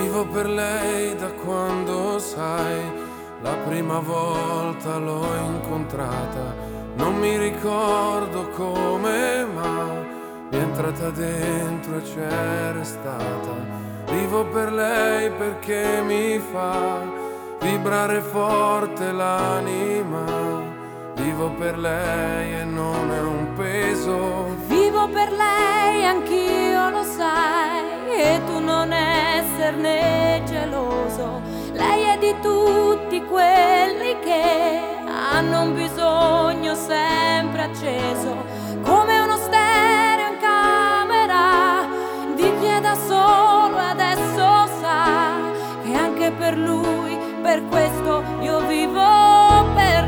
Vivo per lei da quando, sai, la prima volta l'ho incontrata. Non mi ricordo come, ma mi è entrata dentro e c'è restata. Vivo per lei perché mi fa vibrare forte l'anima. Vivo per lei e non è un peso. Vivo per lei, anch'io lo sai, e tu non esserne geloso. Lei è di tutti quelli che hanno un bisogno sempre acceso, come uno stereo in camera di chi è da solo e adesso sa che anche per lui, per questo io vivo per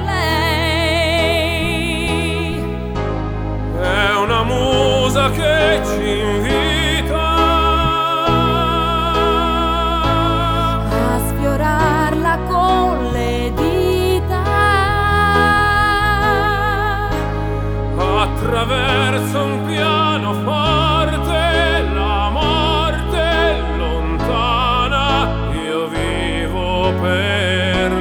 lei. È una musa che ci invita a sfiorarla con le dita attraverso un pianoforte, la morte lontana. Io vivo per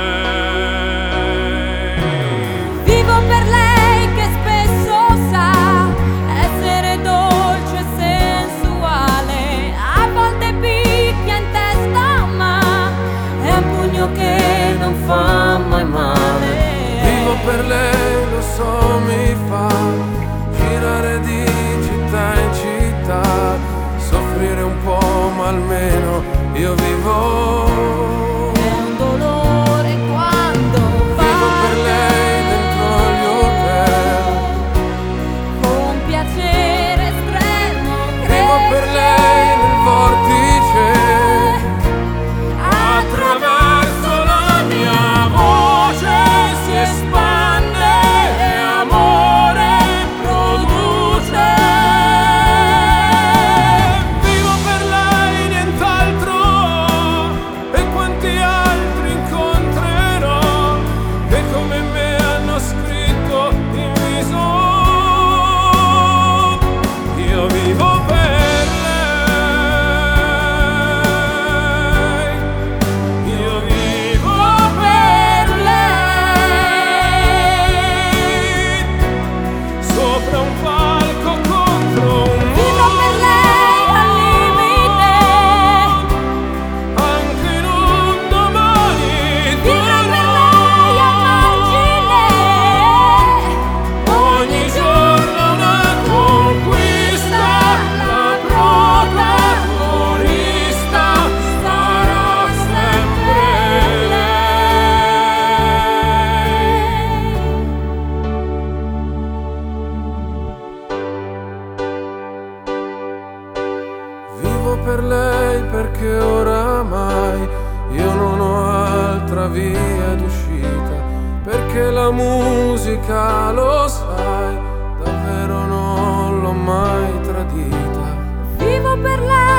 lei. Vivo per lei che spesso sa essere dolce e sensuale, a volte picchia in testa ma è un pugno che non fa mai male. Vivo per lei, lo so, mi fa girare di città in città, soffrire un po' ma almeno io vivo. È un dolore quando Vivo per va lei dentro gli hotel, con piacere estremo. vivo per lei nel vortice, attraverso la mia voce si espande e amore produce. Vivo per lei, nient'altro, e quanti altri incontrerò che come me hanno scritto in viso. Io vivo per lei, io vivo per lei, sopra un palco contro un Vivo per lei al limite, anche in un domani. vivo per lei a margine, Ogni giorno una conquista, la protagonista sarà sempre lei. Vivo per lei perché oramai io non ho altra via d'uscita, perché la musica, lo sai, davvero non l'ho mai tradita. vivo per lei.